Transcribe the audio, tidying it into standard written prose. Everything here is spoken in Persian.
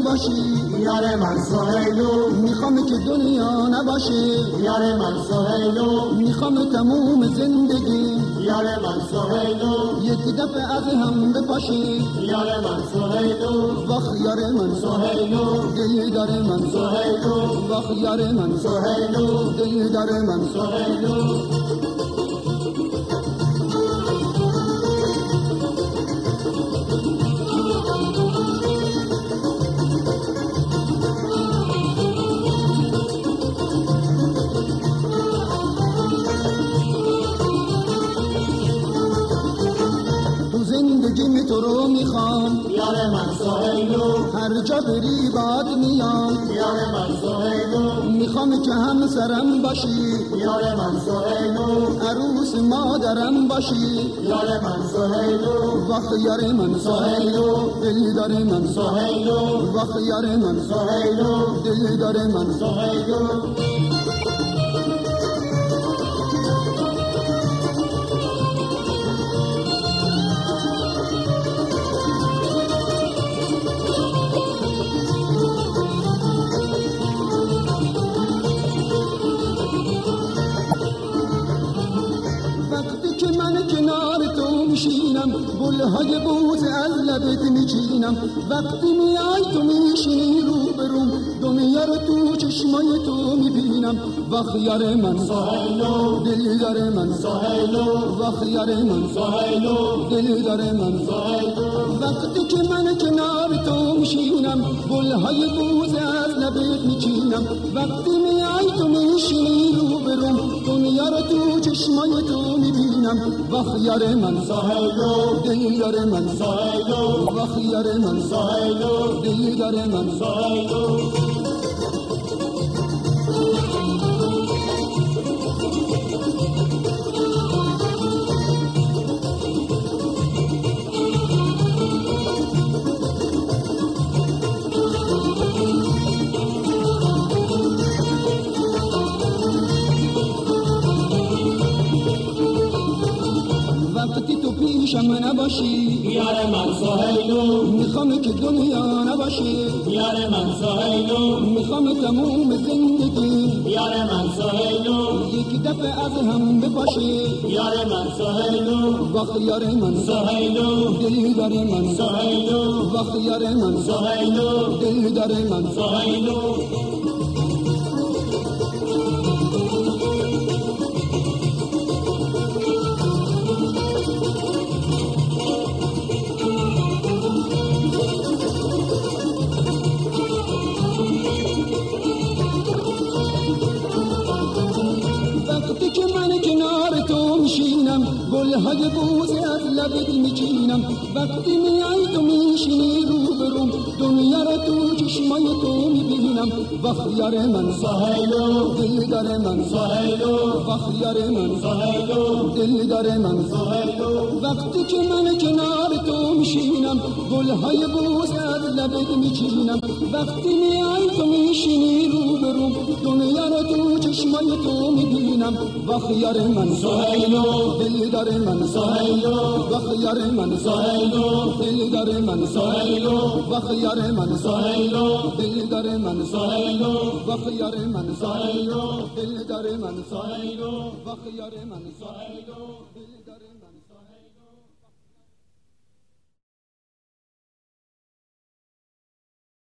نباشی یار من سهیلو، میخوام که دنیا نباشی یار من سهیلو، میخوام تموم زندگی یار من سهیلو، یک دفعه از هم بپاشی یار من سهیلو، وقت یار من سهیلو، دلدار من سهیلو، وقت یار من سهیلو، دلدار من سهیلو. زندگی تو رو میخوام یار من سهیلو، هر جا بری باد میام یار من سهیلو، میخوام که همسرم باشی یار من سهیلو، عروس مادرم باشی یار من سهیلو، وقت یار من سهیلو، دلدار من سهیلو، وقت یار من سهیلو، دلدار من سهیلو. وقتی که من کنار تو میشینم گلهای بوز از لبت میچینم وقتی میای تو میشینی روبروم دنیا رو تو چشمای تو میبینم وقت یار من سهیلو، دلدار من سهیلو، وقت یار من سهیلو، دلدار من سهیلو. وقتی که من کنار تو میشینم گلهای بوز از لبت میچینم وقتی میای تو میشینی روبروم دنیا رو تو چشمای تو میبینم وقت یار من سهیلو، دلدار من سهیلو، وقت یار من سهیلو، دلدار من سهیلو. وقتی تو پیشم نباشی یار من سهیلو، میخوام که دنیا نباشی یار من سهیلو، میخوام تموم زندگی یار من سهیلو، یک دفعه از هم بپاشی یار من سهیلو، وقت یار من سهیلو، دلدار من سهیلو، وقت یار من سهیلو، دلدار من سهیلو. وقتی که من کنار تو میشینم گلهای بوز از لبت میچینم وقتی میای تو میشینی روبروم دنیا رو تو چشمای تو میبینم وقت یار من سهیلو، دلدار من سهیلو، وقت یار من سهیلو، دلدار من سهیلو. وقتی که من کنار تو میشینم گلهای بوز از لبت میچینم وقتی میای تو میشینی روبروم دنیا رو تو چشمای تو میبینم وقت یار من سهیلو، دلدار من سهیلو، وقت یار من سهیلو، دلدار من سهیلو، وقت یار من سهیلو، دلدار من سهیلو، وقت یار من سهیلو، دلدار من سهیلو، وقت یار من سهیلو. دلدار من